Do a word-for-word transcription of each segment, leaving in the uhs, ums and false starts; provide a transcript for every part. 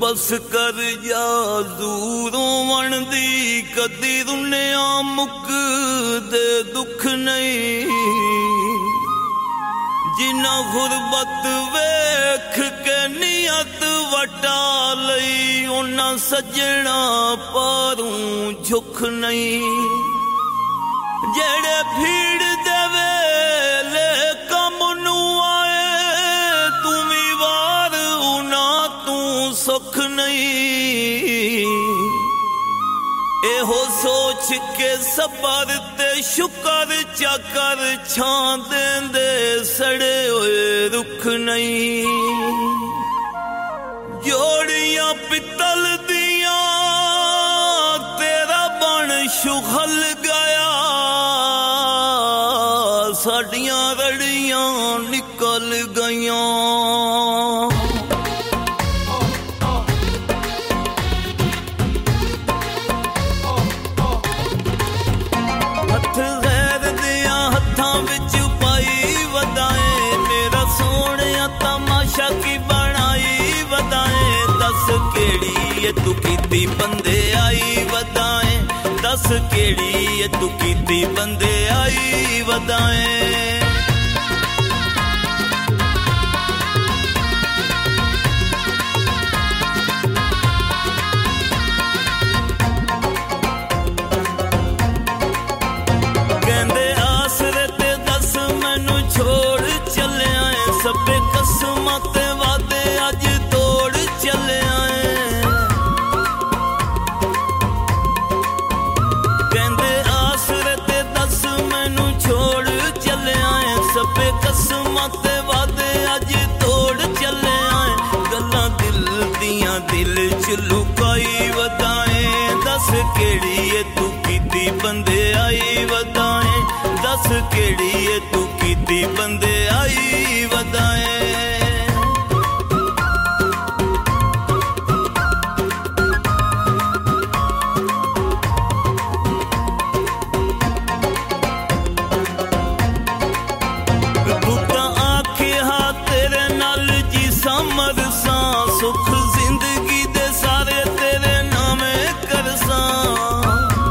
बस कर जा दूरों वणदी कदी दुनिया मुक दे दुख नहीं जिन्ना गुरबत वेख के नियत वटा लई उन्ना सजना पारूं झुक नहीं जेड़े भीड़ दे वेले कम नू आए तू भी वार उना तू सुख नहीं एहो सोच के सबर ते शुकर चकर छां देंदे सड़े हुए रुख नहीं जोड़ियां पितल दिया तेरा बन शुगल गया साडियां रड़ियां निकल गईयां हथ गैर दिया हथां विच पाई वदाए मेरा सोहणिया तमाशा की बनाई वदाए दस केड़ी ए तू कीती बंदे आई वदाए दस केड़ी ए तू कीती बंदे आई वदाए कहंदे आसरे ते दस मैनू छोड़ चले आए सबे कसमां ते वादे अज तोड़ चले आए कहंदे आसरे ते दस मैनू छोड़ चले आए सबे कसमां ते वादे अज तोड़ चले आए गल्लां दिल दियां दिल च लुकाई वदाए दस केड़ी ए तू कीती बंदे आई वदाए दस केड़ी ए तू कीती बंदे आई वदाए सुख जिंदगी दे सारे तेरे नामे करसां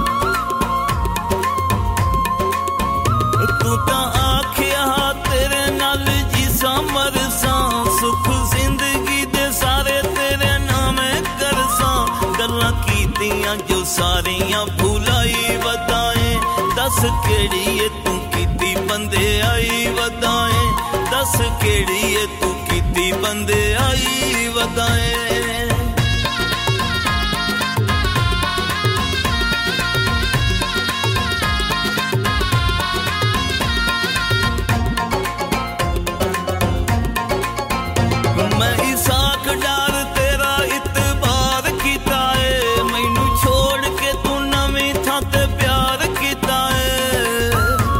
तू तां आखिया तेरे नाल जीसां मरसां सुख जिंदगी दे सारे तेरे नामे करसां गल्लां कीतियां जो सारियां भुलाई वदाए दस केड़ी ए तू कीती बंदे आई वदाए दस केड़ी ए तू कीती बंदे आई वदाए मैं इसाक डार तेरा इतबार कीता है मैनू छोड़ के तू नवीं थां ते प्यार कीता है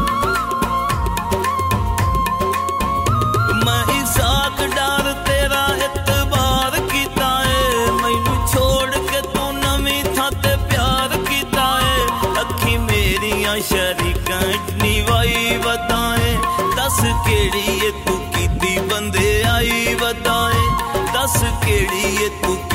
मैं इसाक डार तेरा इतबार कीता है मैनू छोड़ के तू नवीं थां ते प्यार कीता है अखी मेरियां शरीकां निवाई वदाए दस केड़ी ए तू कीती बंदे आई वदाए दस केड़ी ए तू